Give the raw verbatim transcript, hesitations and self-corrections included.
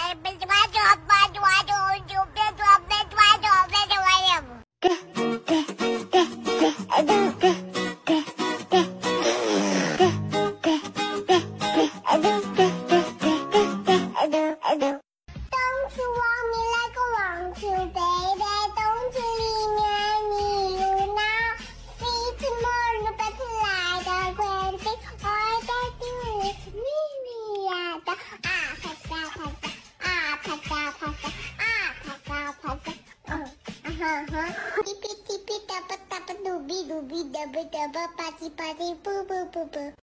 Don't you want me like I want you, baby? Don't you leave me, I need you now. See tomorrow, better like a crazy. All that you is meet me at the ah, pasta, pasta, ah, pasta, pasta, ah, pasta, pasta. Uh, uh-huh, huh. Tippy, tippy, tappa, tappa, doobie, doobie, dabba, dabba, patty, patty, boo, boo, boo, boo.